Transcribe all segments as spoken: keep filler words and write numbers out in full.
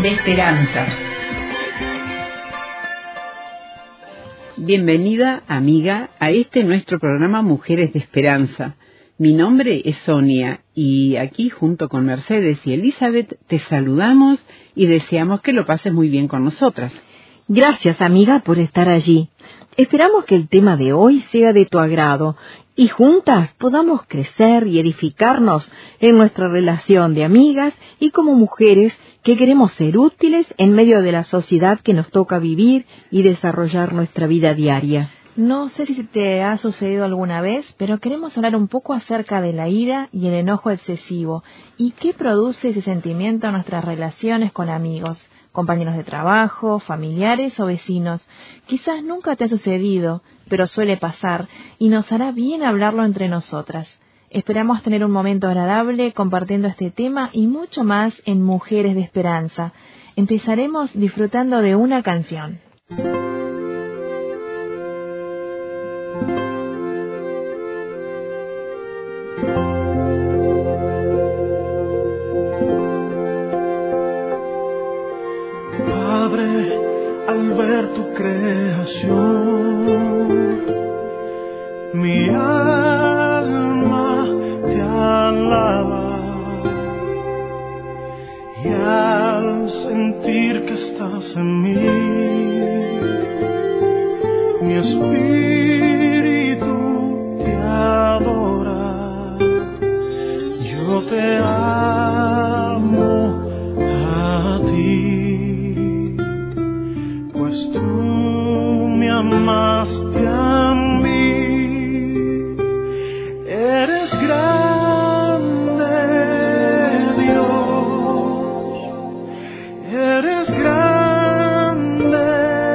de Esperanza. Bienvenida, amiga, a este nuestro programa Mujeres de Esperanza. Mi nombre es Sonia y aquí junto con Mercedes y Elizabeth te saludamos y deseamos que lo pases muy bien con nosotras. Gracias, amiga, por estar allí. Esperamos que el tema de hoy sea de tu agrado y juntas podamos crecer y edificarnos en nuestra relación de amigas y como mujeres que queremos ser útiles en medio de la sociedad que nos toca vivir y desarrollar nuestra vida diaria. No sé si te ha sucedido alguna vez, pero queremos hablar un poco acerca de la ira y el enojo excesivo y qué produce ese sentimiento en nuestras relaciones con amigos, compañeros de trabajo, familiares o vecinos. Quizás nunca te ha sucedido, pero suele pasar y nos hará bien hablarlo entre nosotras. Esperamos tener un momento agradable compartiendo este tema y mucho más en Mujeres de Esperanza. Empezaremos disfrutando de una canción. Padre, al ver tu creación, mi alma te alaba, y al sentir que estás en mí, mi espíritu te adora. Yo te amo a ti, pues tú me amaste a mí. Eres grande, Dios. Eres grande,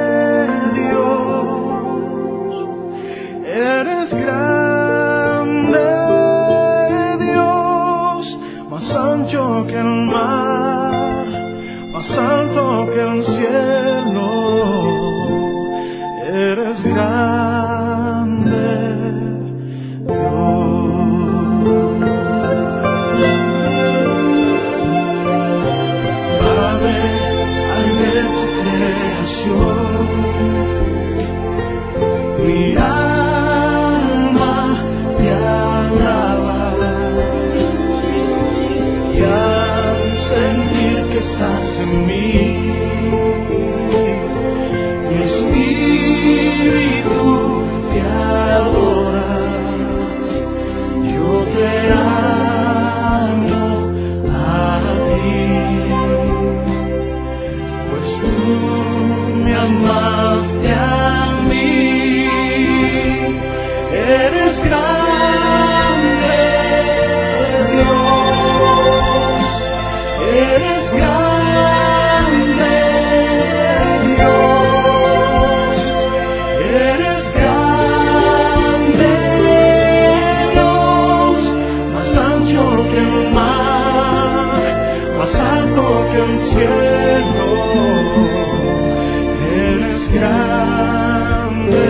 Dios. Eres grande, Dios. Más ancho que el mar, más alto que el cielo. Eres grande, Dios. Padre, al ver tu creación, mi alma te alaba, y al sentir que estás en mí, mi espíritu te adora. Yo te amo a ti, pues tú me amaste a mí. Eres grande, Dios. Eres grande, Dios. Eres grande, Dios. Más ancho que el mar, más alto que el cielo. Eres grande,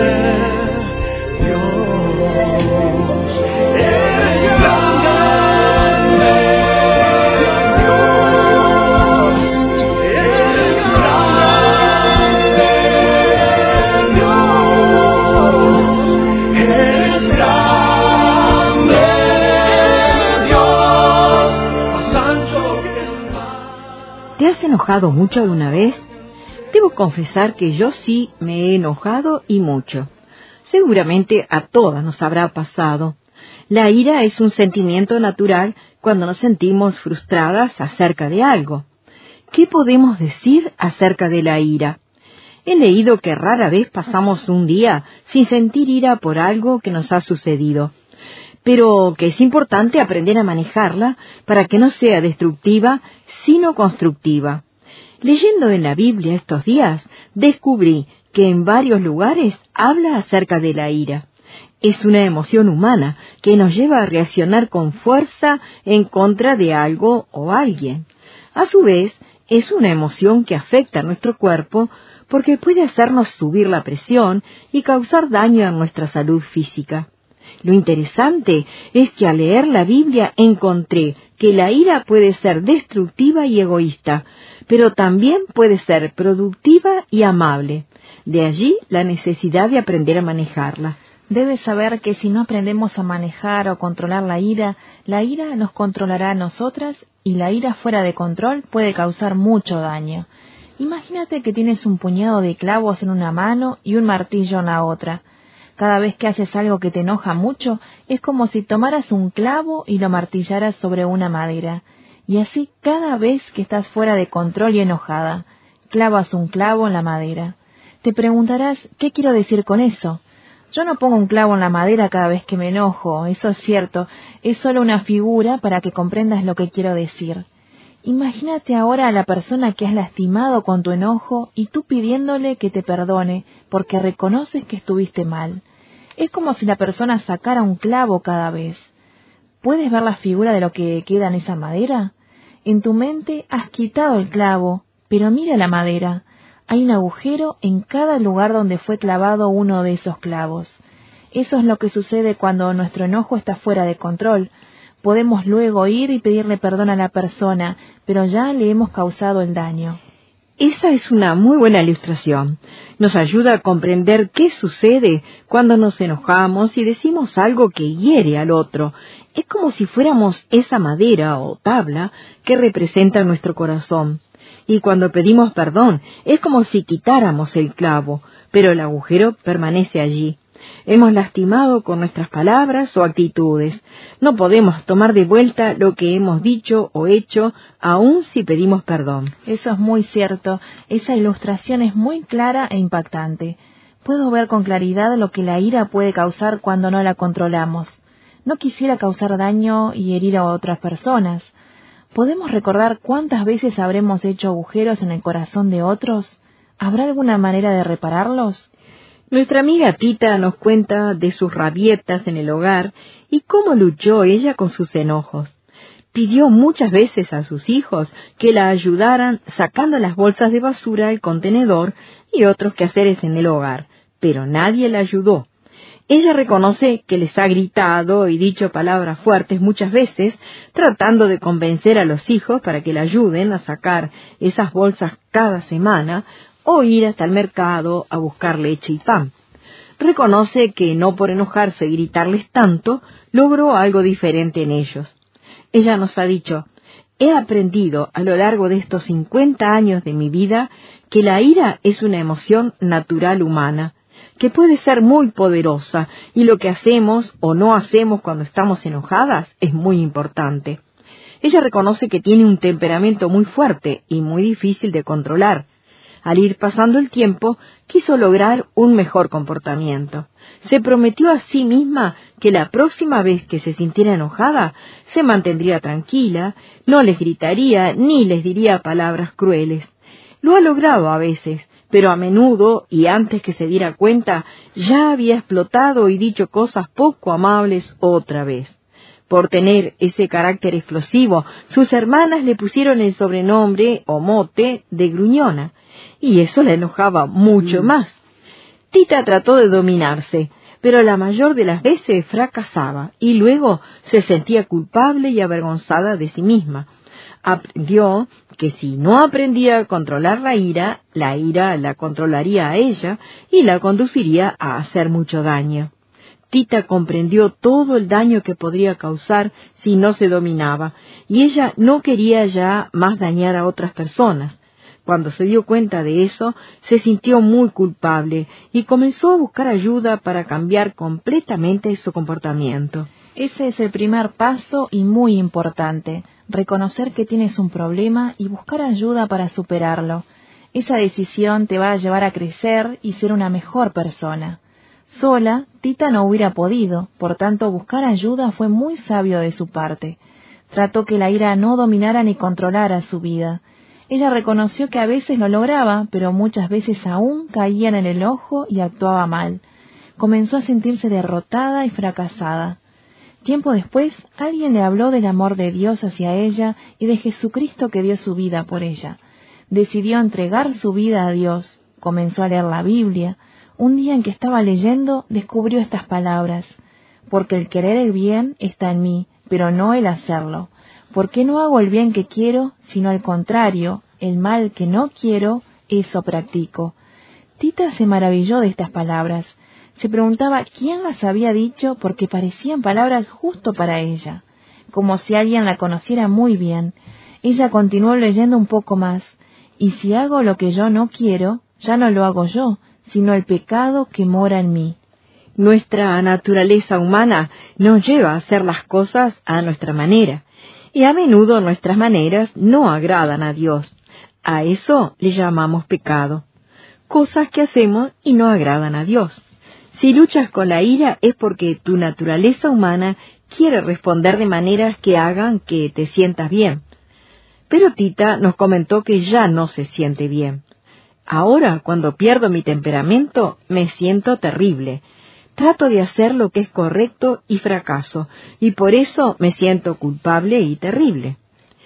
Dios. Eres grande, Dios. Eres grande, Dios. Eres grande, Dios. Más ancho que el mar. ¿Te has enojado mucho alguna vez? Debo confesar que yo sí me he enojado y mucho. Seguramente a todas nos habrá pasado. La ira es un sentimiento natural cuando nos sentimos frustradas acerca de algo. ¿Qué podemos decir acerca de la ira? He leído que rara vez pasamos un día sin sentir ira por algo que nos ha sucedido, pero que es importante aprender a manejarla para que no sea destructiva, sino constructiva. Leyendo en la Biblia estos días, descubrí que en varios lugares habla acerca de la ira. Es una emoción humana que nos lleva a reaccionar con fuerza en contra de algo o alguien. A su vez, es una emoción que afecta a nuestro cuerpo porque puede hacernos subir la presión y causar daño a nuestra salud física. Lo interesante es que al leer la Biblia encontré que la ira puede ser destructiva y egoísta, pero también puede ser productiva y amable. De allí la necesidad de aprender a manejarla. Debes saber que si no aprendemos a manejar o controlar la ira, la ira nos controlará a nosotras y la ira fuera de control puede causar mucho daño. Imagínate que tienes un puñado de clavos en una mano y un martillo en la otra. Cada vez que haces algo que te enoja mucho, es como si tomaras un clavo y lo martillaras sobre una madera. Y así cada vez que estás fuera de control y enojada, clavas un clavo en la madera. Te preguntarás, ¿qué quiero decir con eso? Yo no pongo un clavo en la madera cada vez que me enojo, eso es cierto, es solo una figura para que comprendas lo que quiero decir. Imagínate ahora a la persona que has lastimado con tu enojo y tú pidiéndole que te perdone porque reconoces que estuviste mal. Es como si la persona sacara un clavo cada vez. ¿Puedes ver la figura de lo que queda en esa madera? En tu mente has quitado el clavo, pero mira la madera. Hay un agujero en cada lugar donde fue clavado uno de esos clavos. Eso es lo que sucede cuando nuestro enojo está fuera de control. Podemos luego ir y pedirle perdón a la persona, pero ya le hemos causado el daño. Esa es una muy buena ilustración. Nos ayuda a comprender qué sucede cuando nos enojamos y decimos algo que hiere al otro. Es como si fuéramos esa madera o tabla que representa nuestro corazón. Y cuando pedimos perdón, es como si quitáramos el clavo, pero el agujero permanece allí. Hemos lastimado con nuestras palabras o actitudes. No podemos tomar de vuelta lo que hemos dicho o hecho, aun si pedimos perdón. Eso es muy cierto. Esa ilustración es muy clara e impactante. Puedo ver con claridad lo que la ira puede causar cuando no la controlamos. No quisiera causar daño y herir a otras personas. ¿Podemos recordar cuántas veces habremos hecho agujeros en el corazón de otros? ¿Habrá alguna manera de repararlos? Nuestra amiga Tita nos cuenta de sus rabietas en el hogar y cómo luchó ella con sus enojos. Pidió muchas veces a sus hijos que la ayudaran sacando las bolsas de basura del contenedor y otros quehaceres en el hogar, pero nadie la ayudó. Ella reconoce que les ha gritado y dicho palabras fuertes muchas veces, tratando de convencer a los hijos para que la ayuden a sacar esas bolsas cada semana o ir hasta el mercado a buscar leche y pan. Reconoce que no por enojarse y gritarles tanto, logró algo diferente en ellos. Ella nos ha dicho, he aprendido a lo largo de estos cincuenta años de mi vida que la ira es una emoción natural humana, que puede ser muy poderosa y lo que hacemos o no hacemos cuando estamos enojadas es muy importante. Ella reconoce que tiene un temperamento muy fuerte y muy difícil de controlar. Al ir pasando el tiempo, quiso lograr un mejor comportamiento. Se prometió a sí misma que la próxima vez que se sintiera enojada, se mantendría tranquila, no les gritaría ni les diría palabras crueles. Lo ha logrado a veces, pero a menudo, y antes que se diera cuenta, ya había explotado y dicho cosas poco amables otra vez. Por tener ese carácter explosivo, sus hermanas le pusieron el sobrenombre o mote de gruñona, y eso la enojaba mucho más. Tita trató de dominarse, pero la mayor de las veces fracasaba, y luego se sentía culpable y avergonzada de sí misma. Aprendió que si no aprendía a controlar la ira, la ira la controlaría a ella y la conduciría a hacer mucho daño. Tita comprendió todo el daño que podría causar si no se dominaba, y ella no quería ya más dañar a otras personas. Cuando se dio cuenta de eso, se sintió muy culpable y comenzó a buscar ayuda para cambiar completamente su comportamiento. Ese es el primer paso y muy importante, reconocer que tienes un problema y buscar ayuda para superarlo. Esa decisión te va a llevar a crecer y ser una mejor persona. Sola, Tita no hubiera podido, por tanto buscar ayuda fue muy sabio de su parte. Trató que la ira no dominara ni controlara su vida. Ella reconoció que a veces lo lograba, pero muchas veces aún caía en el enojo y actuaba mal. Comenzó a sentirse derrotada y fracasada. Tiempo después, alguien le habló del amor de Dios hacia ella y de Jesucristo que dio su vida por ella. Decidió entregar su vida a Dios. Comenzó a leer la Biblia. Un día en que estaba leyendo, descubrió estas palabras: porque el querer el bien está en mí, pero no el hacerlo. Porque no hago el bien que quiero, sino al contrario, el mal que no quiero, eso practico. Tita se maravilló de estas palabras. Se preguntaba quién las había dicho porque parecían palabras justo para ella, como si alguien la conociera muy bien. Ella continuó leyendo un poco más. Y si hago lo que yo no quiero, ya no lo hago yo, sino el pecado que mora en mí. Nuestra naturaleza humana nos lleva a hacer las cosas a nuestra manera, y a menudo nuestras maneras no agradan a Dios. A eso le llamamos pecado. Cosas que hacemos y no agradan a Dios. Si luchas con la ira es porque tu naturaleza humana quiere responder de maneras que hagan que te sientas bien. Pero Tita nos comentó que ya no se siente bien. Ahora, cuando pierdo mi temperamento, me siento terrible. Trato de hacer lo que es correcto y fracaso, y por eso me siento culpable y terrible.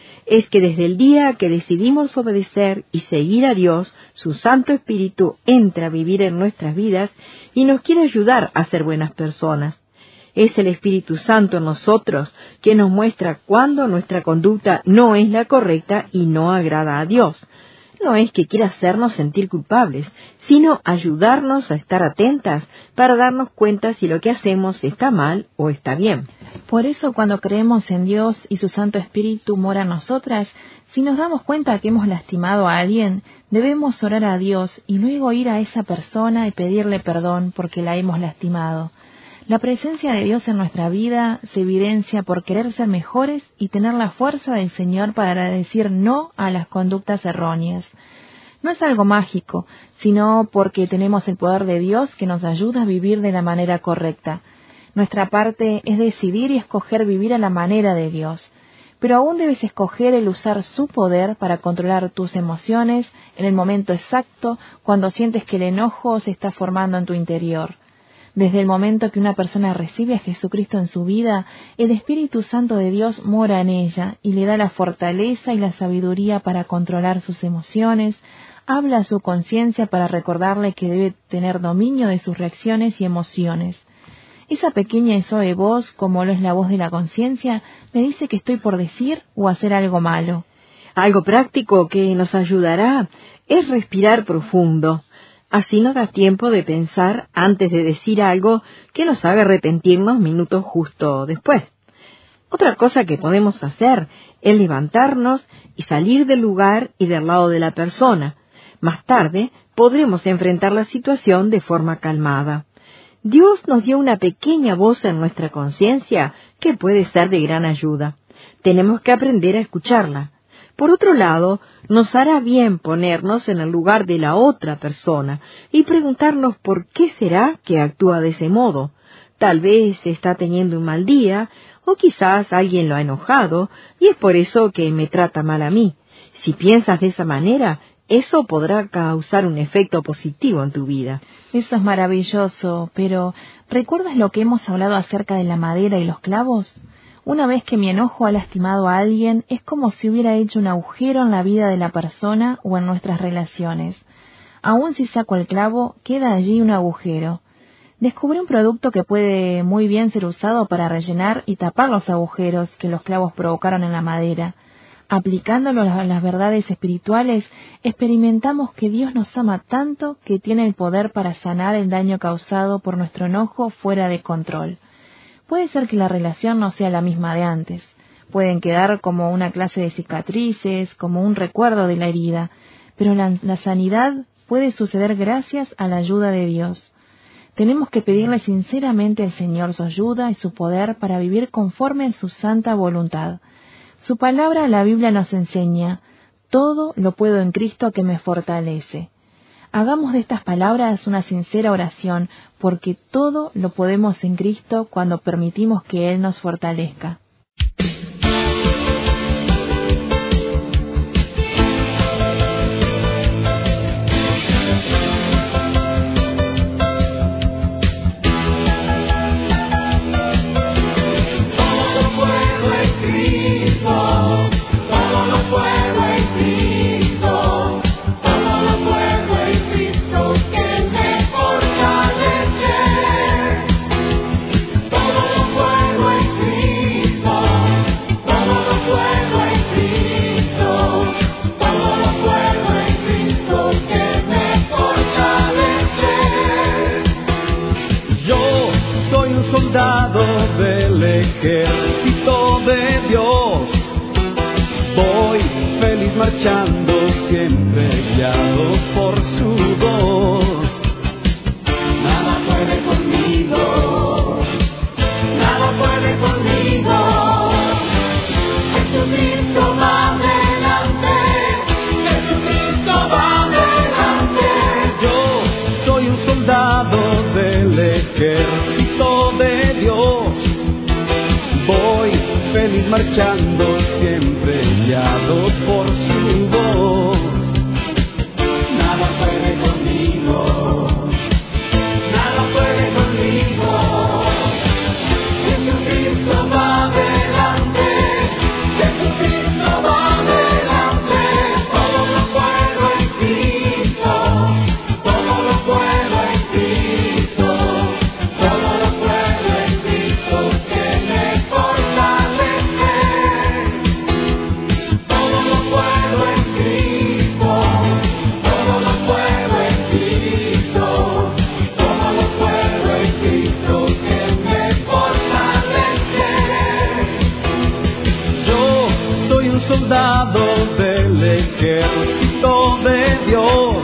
Es que desde el día que decidimos obedecer y seguir a Dios, su Santo Espíritu entra a vivir en nuestras vidas y nos quiere ayudar a ser buenas personas. Es el Espíritu Santo en nosotros que nos muestra cuándo nuestra conducta no es la correcta y no agrada a Dios. No es que quiera hacernos sentir culpables, sino ayudarnos a estar atentas para darnos cuenta si lo que hacemos está mal o está bien. Por eso, cuando creemos en Dios y su Santo Espíritu mora en nosotras, si nos damos cuenta que hemos lastimado a alguien, debemos orar a Dios y luego ir a esa persona y pedirle perdón porque la hemos lastimado. La presencia de Dios en nuestra vida se evidencia por querer ser mejores y tener la fuerza del Señor para decir no a las conductas erróneas. No es algo mágico, sino porque tenemos el poder de Dios que nos ayuda a vivir de la manera correcta. Nuestra parte es decidir y escoger vivir a la manera de Dios. Pero aún debes escoger el usar su poder para controlar tus emociones en el momento exacto cuando sientes que el enojo se está formando en tu interior. Desde el momento que una persona recibe a Jesucristo en su vida, el Espíritu Santo de Dios mora en ella y le da la fortaleza y la sabiduría para controlar sus emociones, habla a su conciencia para recordarle que debe tener dominio de sus reacciones y emociones. Esa pequeña y suave voz, como lo es la voz de la conciencia, me dice que estoy por decir o hacer algo malo. Algo práctico que nos ayudará es respirar profundo. Así nos da tiempo de pensar antes de decir algo que nos haga arrepentirnos minutos justo después. Otra cosa que podemos hacer es levantarnos y salir del lugar y del lado de la persona. Más tarde podremos enfrentar la situación de forma calmada. Dios nos dio una pequeña voz en nuestra conciencia que puede ser de gran ayuda. Tenemos que aprender a escucharla. Por otro lado, nos hará bien ponernos en el lugar de la otra persona y preguntarnos por qué será que actúa de ese modo. Tal vez está teniendo un mal día, o quizás alguien lo ha enojado, y es por eso que me trata mal a mí. Si piensas de esa manera, eso podrá causar un efecto positivo en tu vida. Eso es maravilloso, pero ¿recuerdas lo que hemos hablado acerca de la madera y los clavos? Una vez que mi enojo ha lastimado a alguien, es como si hubiera hecho un agujero en la vida de la persona o en nuestras relaciones. Aun si saco el clavo, queda allí un agujero. Descubrí un producto que puede muy bien ser usado para rellenar y tapar los agujeros que los clavos provocaron en la madera. Aplicándolo a las verdades espirituales, experimentamos que Dios nos ama tanto que tiene el poder para sanar el daño causado por nuestro enojo fuera de control. Puede ser que la relación no sea la misma de antes. Pueden quedar como una clase de cicatrices, como un recuerdo de la herida, pero la, la sanidad puede suceder gracias a la ayuda de Dios. Tenemos que pedirle sinceramente al Señor su ayuda y su poder para vivir conforme a su santa voluntad. Su palabra, la Biblia, nos enseña: todo lo puedo en Cristo que me fortalece. Hagamos de estas palabras una sincera oración, porque todo lo podemos en Cristo cuando permitimos que Él nos fortalezca. Todo soldado del ejército de Dios. Voy feliz marchando, siempre guiado por su voz. Nada puede conmigo, nada puede conmigo. Jesucristo va adelante, Jesucristo va adelante. Yo soy un soldado del ejército de Dios. Voy feliz marchando, siempre guiado por su voz. Nada puede conmigo, nada puede conmigo. Jesucristo va adelante, Jesucristo va adelante. Todo lo puedo en Cristo, todo lo puedo en Cristo, todo lo puedo en Cristo que me fortalece. Todo lo puedo en Cristo, todo lo puedo en Cristo, todo lo puedo en Cristo que me fortalece. Yo soy un soldado del ejército de Dios.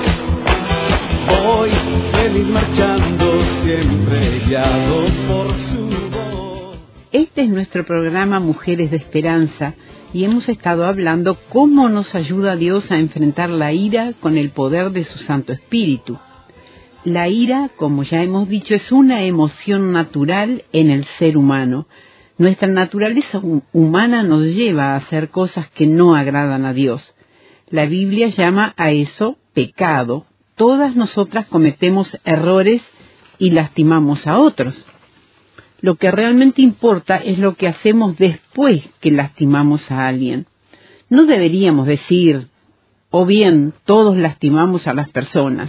Voy feliz marchando, siempre guiado por su voz. Este es nuestro programa Mujeres de Esperanza y hemos estado hablando cómo nos ayuda Dios a enfrentar la ira con el poder de su Santo Espíritu. La ira, como ya hemos dicho, es una emoción natural en el ser humano. Nuestra naturaleza humana nos lleva a hacer cosas que no agradan a Dios. La Biblia llama a eso pecado. Todas nosotras cometemos errores y lastimamos a otros. Lo que realmente importa es lo que hacemos después que lastimamos a alguien. No deberíamos decir, o bien todos lastimamos a las personas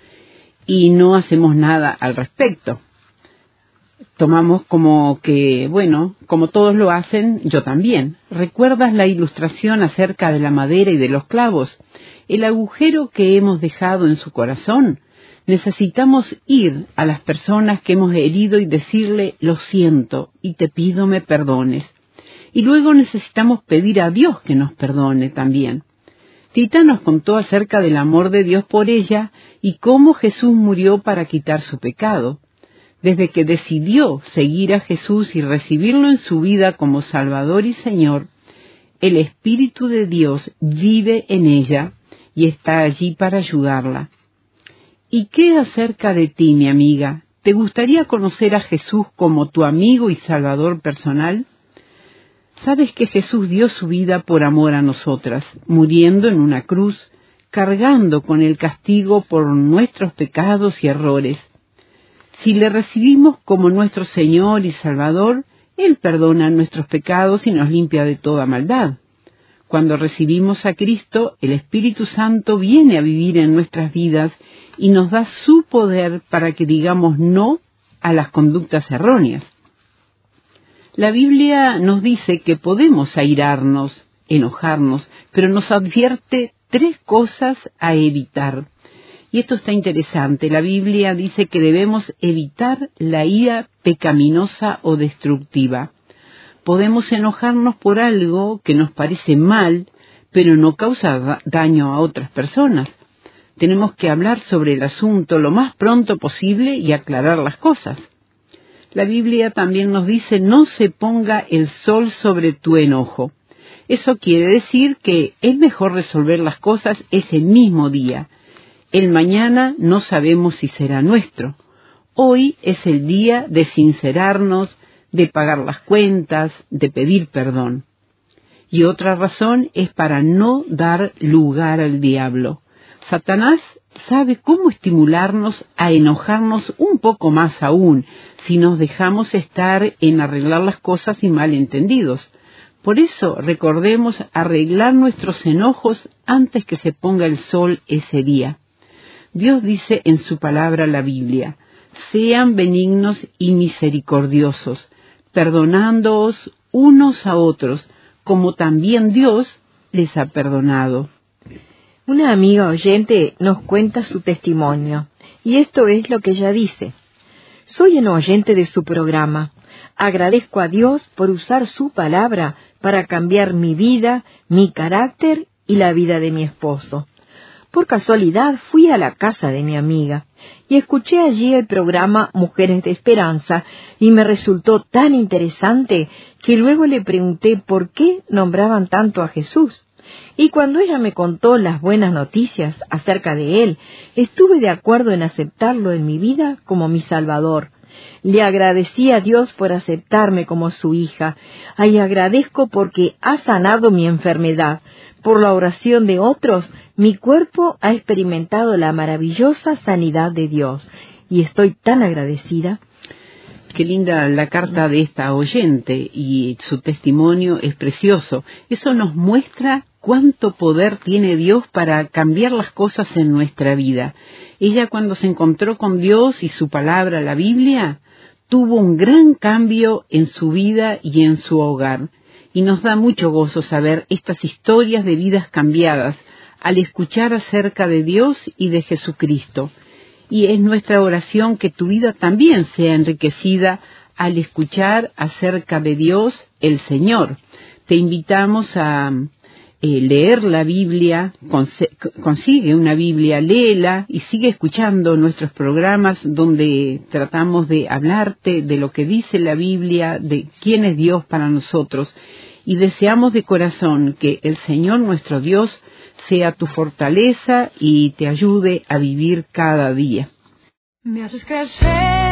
y no hacemos nada al respecto. Tomamos como que, bueno, como todos lo hacen, yo también. ¿Recuerdas la ilustración acerca de la madera y de los clavos? El agujero que hemos dejado en su corazón. Necesitamos ir a las personas que hemos herido y decirle, lo siento y te pido me perdones. Y luego necesitamos pedir a Dios que nos perdone también. Tita nos contó acerca del amor de Dios por ella y cómo Jesús murió para quitar su pecado. Desde que decidió seguir a Jesús y recibirlo en su vida como Salvador y Señor, el Espíritu de Dios vive en ella y está allí para ayudarla. ¿Y qué acerca de ti, mi amiga? ¿Te gustaría conocer a Jesús como tu amigo y Salvador personal? ¿Sabes que Jesús dio su vida por amor a nosotras, muriendo en una cruz, cargando con el castigo por nuestros pecados y errores? Si le recibimos como nuestro Señor y Salvador, Él perdona nuestros pecados y nos limpia de toda maldad. Cuando recibimos a Cristo, el Espíritu Santo viene a vivir en nuestras vidas y nos da su poder para que digamos no a las conductas erróneas. La Biblia nos dice que podemos airarnos, enojarnos, pero nos advierte tres cosas a evitar. Y esto está interesante. La Biblia dice que debemos evitar la ira pecaminosa o destructiva. Podemos enojarnos por algo que nos parece mal, pero no causa daño a otras personas. Tenemos que hablar sobre el asunto lo más pronto posible y aclarar las cosas. La Biblia también nos dice, no se ponga el sol sobre tu enojo. Eso quiere decir que es mejor resolver las cosas ese mismo día. El mañana no sabemos si será nuestro. Hoy es el día de sincerarnos, de pagar las cuentas, de pedir perdón. Y otra razón es para no dar lugar al diablo. Satanás sabe cómo estimularnos a enojarnos un poco más aún, si nos dejamos estar en arreglar las cosas y malentendidos. Por eso recordemos arreglar nuestros enojos antes que se ponga el sol ese día. Dios dice en su palabra, la Biblia, sean benignos y misericordiosos, perdonándoos unos a otros, como también Dios les ha perdonado. Una amiga oyente nos cuenta su testimonio, y esto es lo que ella dice. Soy una oyente de su programa. Agradezco a Dios por usar su palabra para cambiar mi vida, mi carácter y la vida de mi esposo. Por casualidad fui a la casa de mi amiga y escuché allí el programa Mujeres de Esperanza y me resultó tan interesante que luego le pregunté por qué nombraban tanto a Jesús. Y cuando ella me contó las buenas noticias acerca de él, estuve de acuerdo en aceptarlo en mi vida como mi Salvador. Le agradecí a Dios por aceptarme como su hija, y agradezco porque ha sanado mi enfermedad. Por la oración de otros, mi cuerpo ha experimentado la maravillosa sanidad de Dios, y estoy tan agradecida. Qué linda la carta de esta oyente, y su testimonio es precioso. Eso nos muestra cuánto poder tiene Dios para cambiar las cosas en nuestra vida. Ella, cuando se encontró con Dios y su palabra, la Biblia, tuvo un gran cambio en su vida y en su hogar. Y nos da mucho gozo saber estas historias de vidas cambiadas al escuchar acerca de Dios y de Jesucristo. Y es nuestra oración que tu vida también sea enriquecida al escuchar acerca de Dios, el Señor. Te invitamos a eh, leer la Biblia, consigue una Biblia, léela y sigue escuchando nuestros programas donde tratamos de hablarte de lo que dice la Biblia, de quién es Dios para nosotros. Y deseamos de corazón que el Señor nuestro Dios sea tu fortaleza y te ayude a vivir cada día. Me haces crecer,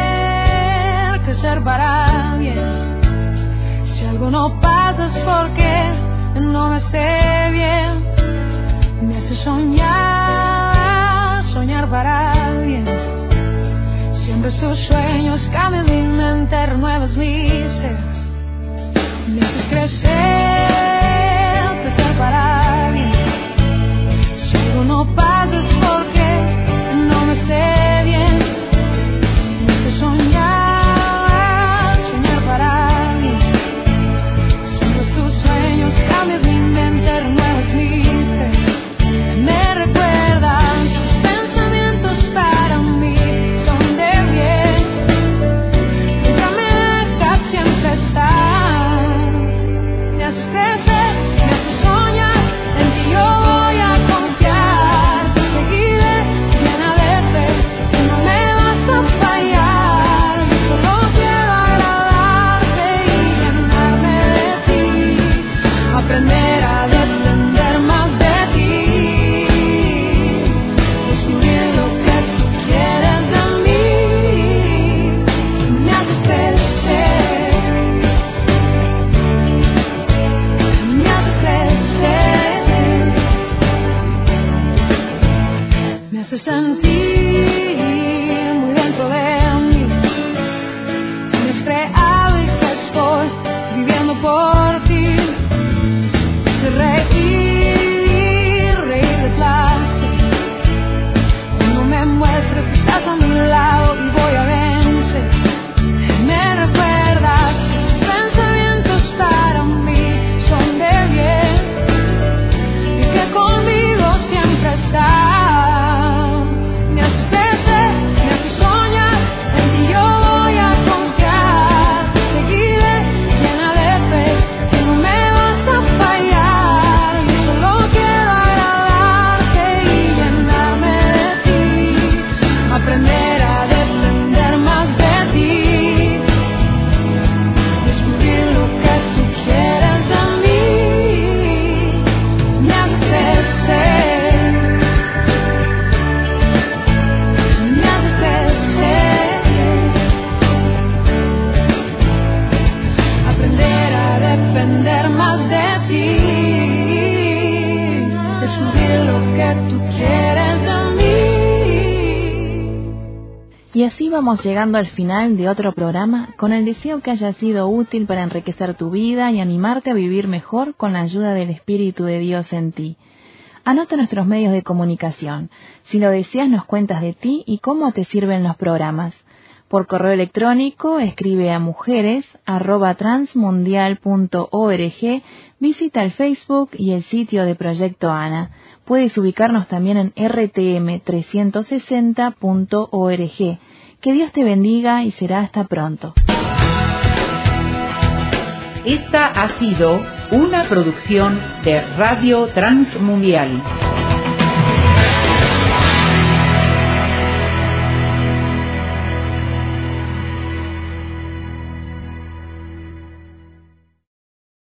crecer para bien. Si algo no pasa es porque no me esté bien. Me haces soñar, soñar para bien. Siempre tus sueños cambian mi mente, renuevas mi ser. Me haces crecer, crecer para bien. Si algo no pasa es porque no me sé bien. Me haces soñar, soñar para bien. Siempre tus sueños cambian mi mente, renuevas mi ser. Me recuerdan sus pensamientos para mí son de bien. Nunca me dejas, siempre estás. Me haces crecer, me haces soñar, en ti yo voy a confiar. Te seguiré llena de fe, que no me vas a fallar. Yo solo quiero agradarte y llenarme de ti, aprender a depender más de ti, descubrir lo que tú quieres de mí. Me haces crecer, me haces crecer, me haces sentir muy dentro de mí. Me has creado y que estoy viviendo por ti. Me haces reír, reír de placer. Cuando me muestras que estás a mi lado y voy a vencer. Me recuerdas tus pensamientos para mí son de bien y que conmigo siempre estás. Me haces crecer, me haces soñar, en ti yo voy a confiar. Te seguiré llena de fe, que no me vas a fallar. Yo solo quiero agradarte y llenarme de ti, aprender a depender más de ti, descubrir lo que tú quieres de mí. Me haces crecer, me haces crecer, aprender a depender más de ti, descubrir lo que tú quieres de mí. Y así vamos llegando al final de otro programa con el deseo que haya sido útil para enriquecer tu vida y animarte a vivir mejor con la ayuda del Espíritu de Dios en ti. Anota nuestros medios de comunicación. Si lo deseas, nos cuentas de ti y cómo te sirven los programas. Por correo electrónico, escribe a mujeres arroba transmundial punto org, visita el Facebook y el sitio de Proyecto Ana. Puedes ubicarnos también en r t m trescientos sesenta punto org. Que Dios te bendiga y será hasta pronto. Esta ha sido una producción de Radio Transmundial.